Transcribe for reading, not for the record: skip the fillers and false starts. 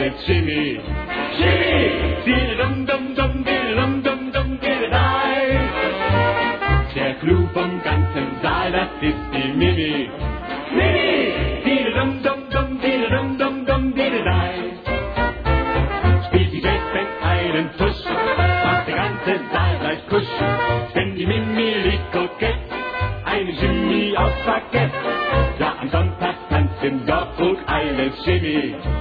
mit Jimmy. Jimmy! Dum-dum-dum, dum-dum-dum, dum-dum-dum. Der Clou vom ganzen Saal, das ist die Mimi. Mimi! Dum-dum-dum, dum-dum-dum, spielt die Jazzband einen Tusch, macht der ganze Saal gleich kusch. Denn die Mimi liegt kokett, eine Jimmy aus Parkett. Ja, am Sonntag tanzt im Dorf alles Jimmy.